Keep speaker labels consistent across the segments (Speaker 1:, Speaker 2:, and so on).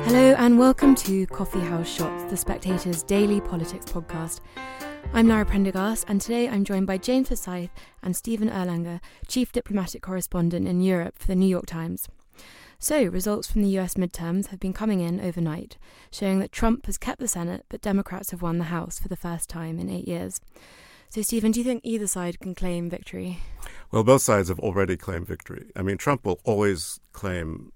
Speaker 1: Hello and welcome to Coffee House Shots, The Spectator's daily politics podcast. I'm Lara Prendergast, and today I'm joined by James Forsyth and Stephen Erlanger, Chief Diplomatic Correspondent in Europe for the New York Times. So, results from the US midterms have been coming in overnight, showing that Trump has kept the Senate, but Democrats have won the House for the first time in 8 years. So, Stephen, do you think either side can claim victory?
Speaker 2: Well, both sides have already claimed victory. I mean, Trump will always claim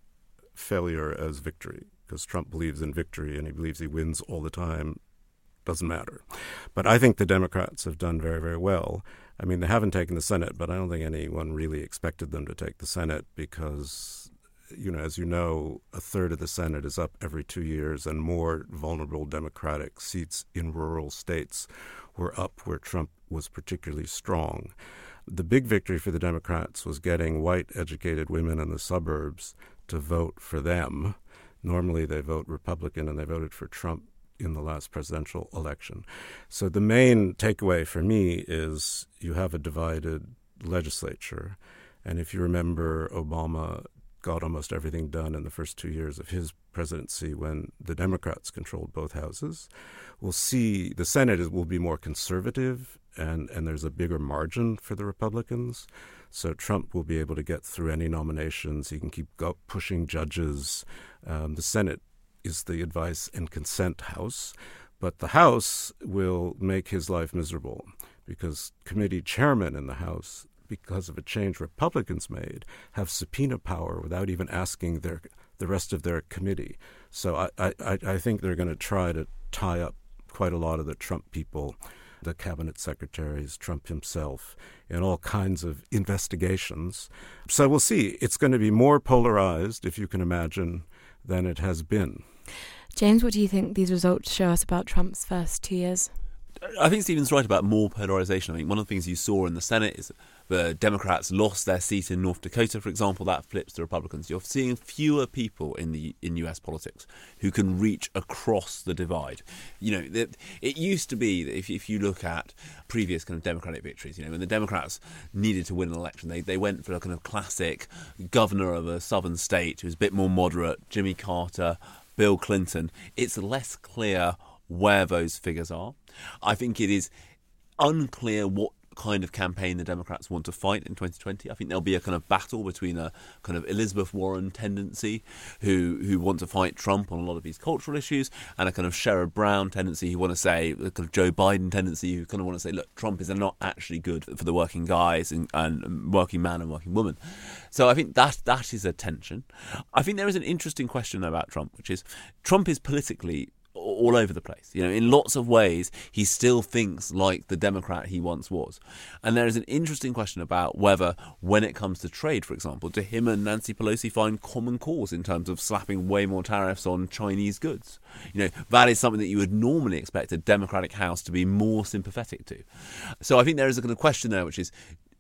Speaker 2: failure as victory because Trump believes in victory and he believes he wins all the time. Doesn't matter. But I think the Democrats have done very, very well. I mean, they haven't taken the Senate, but I don't think anyone really expected them to take the Senate because, as you know, a third of the Senate is up every 2 years, and more vulnerable Democratic seats in rural states were up where Trump was particularly strong. The big victory for the Democrats was getting white, educated women in the suburbs to vote for them. Normally they vote Republican, and they voted for Trump in the last presidential election. So the main takeaway for me is you have a divided legislature. And if you remember, Obama got almost everything done in the first 2 years of his presidency when the Democrats controlled both houses. We'll see the Senate will be more conservative, and there's a bigger margin for the Republicans. So Trump will be able to get through any nominations. He can keep pushing judges. The Senate is the advice and consent house, but the House will make his life miserable because committee chairmen in the House, because of a change Republicans made, have subpoena power without even asking the rest of their committee. So I think they're going to try to tie up quite a lot of the Trump people, the cabinet secretaries, Trump himself, in all kinds of investigations. So we'll see. It's going to be more polarized, if you can imagine, than it has been.
Speaker 1: James, what do you think these results show us about Trump's first 2 years?
Speaker 3: I think Stephen's right about more polarization. I mean, one of the things you saw in the Senate is the Democrats lost their seat in North Dakota, for example. That flips to Republicans. You're seeing fewer people in US politics who can reach across the divide. It used to be that if you look at previous kind of Democratic victories, when the Democrats needed to win an election, they went for a kind of classic governor of a southern state who was a bit more moderate, Jimmy Carter, Bill Clinton. It's less clear where those figures are. I think it is unclear what kind of campaign the Democrats want to fight in 2020. I think there'll be a kind of battle between a kind of Elizabeth Warren tendency who want to fight Trump on a lot of these cultural issues, and a kind of Sherrod Brown tendency who want to say, the kind of Joe Biden tendency who kind of want to say, look, Trump is not actually good for the working guys and working man and working woman. So I think that is a tension. I think there is an interesting question about Trump, which is Trump is politically all over the place. In lots of ways, he still thinks like the Democrat he once was. And there is an interesting question about whether, when it comes to trade, for example, do him and Nancy Pelosi find common cause in terms of slapping way more tariffs on Chinese goods? That is something that you would normally expect a Democratic House to be more sympathetic to. So I think there is a kind of question there, which is,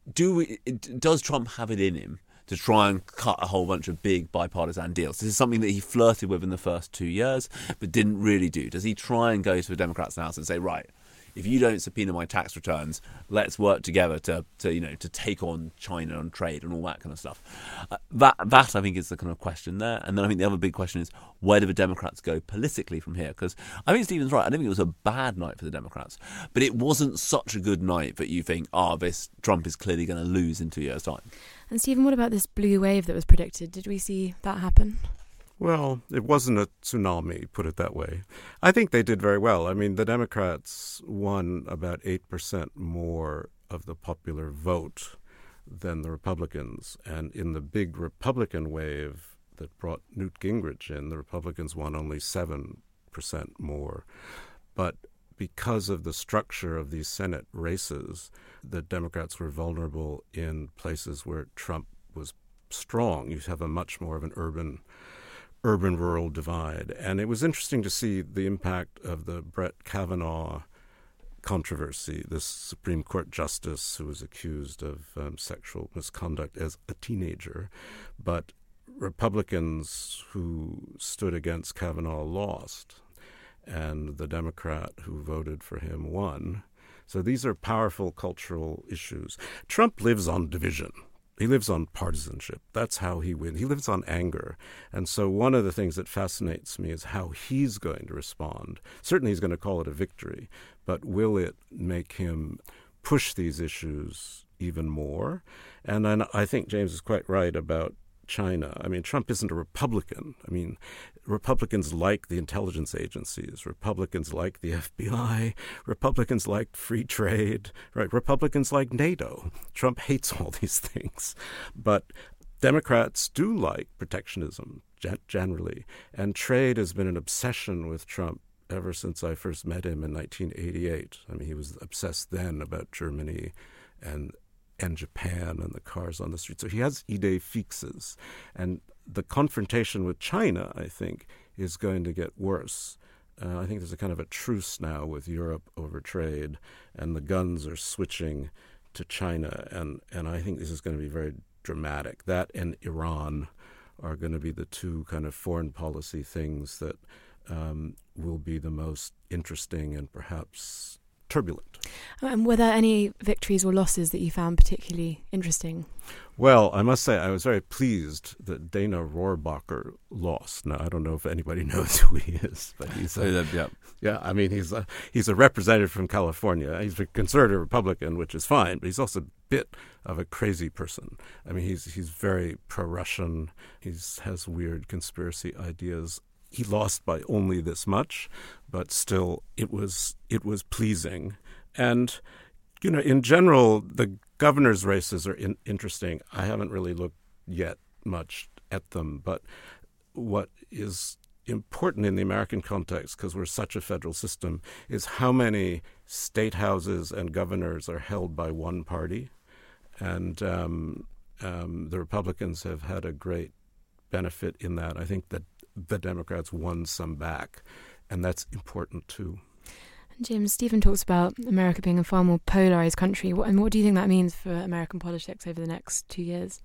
Speaker 3: does Trump have it in him to try and cut a whole bunch of big bipartisan deals? This is something that he flirted with in the first 2 years, but didn't really do. Does he try and go to the Democrats' house and say, right, if you don't subpoena my tax returns, let's work together to take on China on trade and all that kind of stuff? That I think is the kind of question there. And then I think the other big question is, where do the Democrats go politically from here? Because I think Stephen's right. I don't think it was a bad night for the Democrats, but it wasn't such a good night that you think, this Trump is clearly going to lose in 2 years' time.
Speaker 1: And Stephen, what about this blue wave that was predicted? Did we see that happen?
Speaker 2: Well, it wasn't a tsunami, put it that way. I think they did very well. I mean, the Democrats won about 8% more of the popular vote than the Republicans. And in the big Republican wave that brought Newt Gingrich in, the Republicans won only 7% more. But because of the structure of these Senate races, the Democrats were vulnerable in places where Trump was strong. You have a much more of an urban-rural divide. And it was interesting to see the impact of the Brett Kavanaugh controversy, this Supreme Court justice who was accused of sexual misconduct as a teenager. But Republicans who stood against Kavanaugh lost, and the Democrat who voted for him won. So these are powerful cultural issues. Trump lives on division. He lives on partisanship. That's how he wins. He lives on anger. And so one of the things that fascinates me is how he's going to respond. Certainly he's going to call it a victory, but will it make him push these issues even more? And then I think James is quite right about China. I mean, Trump isn't a Republican. I mean, Republicans like the intelligence agencies. Republicans like the FBI. Republicans like free trade. Right? Republicans like NATO. Trump hates all these things. But Democrats do like protectionism generally. And trade has been an obsession with Trump ever since I first met him in 1988. I mean, he was obsessed then about Germany and Japan and the cars on the street. So he has idées fixes. And the confrontation with China, I think, is going to get worse. I think there's a kind of a truce now with Europe over trade, and the guns are switching to China. And I think this is going to be very dramatic. That and Iran are going to be the two kind of foreign policy things that will be the most interesting and perhaps turbulent.
Speaker 1: And were there any victories or losses that you found particularly interesting?
Speaker 2: Well, I must say I was very pleased that Dana Rohrabacher lost. Now, I don't know if anybody knows who he is, but he's I mean, he's a representative from California. He's a conservative Republican, which is fine, but he's also a bit of a crazy person. I mean, he's very pro-Russian. He has weird conspiracy ideas. He lost by only this much, but still it was pleasing. And, you know, in general, the governor's races are interesting. I haven't really looked yet much at them, but what is important in the American context, because we're such a federal system, is how many state houses and governors are held by one party. And the Republicans have had a great benefit in that. I think that the Democrats won some back, and that's important too.
Speaker 1: James, Stephen talks about America being a far more polarized country. What do you think that means for American politics over the next 2 years?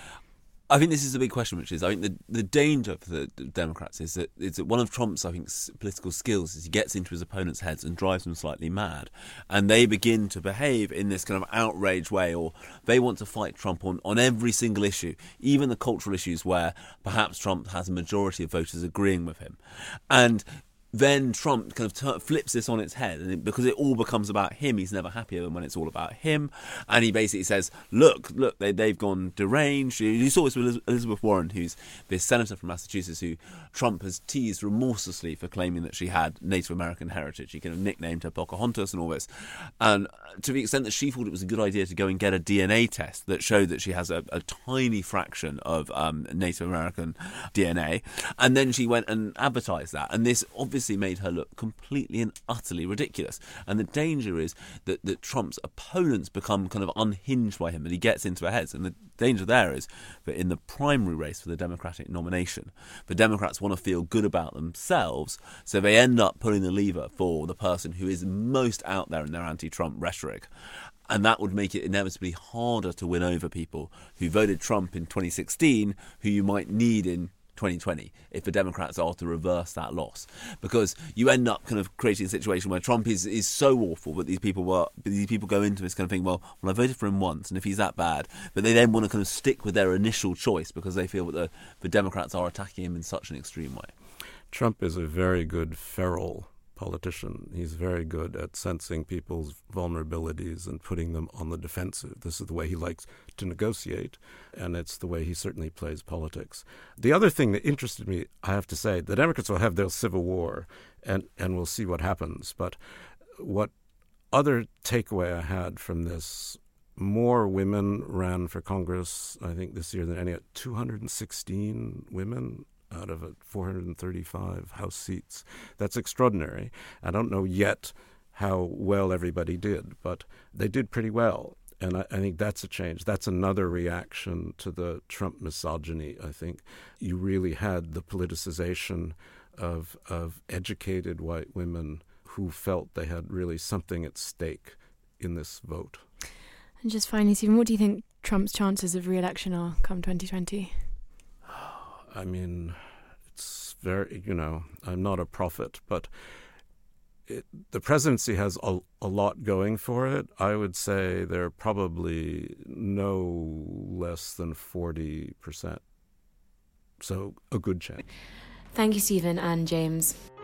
Speaker 3: I think this is a big question, which is, I think the danger for the Democrats is that one of Trump's, I think, political skills is he gets into his opponents' heads and drives them slightly mad. And they begin to behave in this kind of outraged way, or they want to fight Trump on every single issue, even the cultural issues where perhaps Trump has a majority of voters agreeing with him. And then Trump kind of flips this on its head, and because it all becomes about him, he's never happier than when it's all about him. And he basically says, look, they've gone deranged. You saw this with Elizabeth Warren, who's this senator from Massachusetts, who Trump has teased remorselessly for claiming that she had Native American heritage. He kind of nicknamed her Pocahontas and all this. And to the extent that she thought it was a good idea to go and get a DNA test that showed that she has a tiny fraction of Native American DNA. And then she went and advertised that. And this obviously made her look completely and utterly ridiculous. And the danger is that Trump's opponents become kind of unhinged by him, and he gets into their heads. And the danger there is that in the primary race for the Democratic nomination, the Democrats want to feel good about themselves, so they end up pulling the lever for the person who is most out there in their anti-Trump rhetoric. And that would make it inevitably harder to win over people who voted Trump in 2016, who you might need in 2020 if the Democrats are to reverse that loss, because you end up kind of creating a situation where Trump is so awful that these people go into this kind of thing, well, I voted for him once, and if he's that bad, but they then want to kind of stick with their initial choice because they feel that the Democrats are attacking him in such an extreme way.
Speaker 2: Trump is a very good feral politician. He's very good at sensing people's vulnerabilities and putting them on the defensive. This is the way he likes to negotiate, and it's the way he certainly plays politics. The other thing that interested me, I have to say, the Democrats will have their civil war, and we'll see what happens. But what other takeaway I had from this, more women ran for Congress, I think, this year than any, 216 women out of 435 House seats. That's extraordinary. I don't know yet how well everybody did, but they did pretty well. And I think that's a change. That's another reaction to the Trump misogyny, I think. You really had the politicization of educated white women who felt they had really something at stake in this vote.
Speaker 1: And just finally, Stephen, what do you think Trump's chances of re-election are come 2020?
Speaker 2: I mean, it's very, I'm not a prophet, but the presidency has a lot going for it. I would say they're probably no less than 40%. So a good chance.
Speaker 1: Thank you, Stephen and James.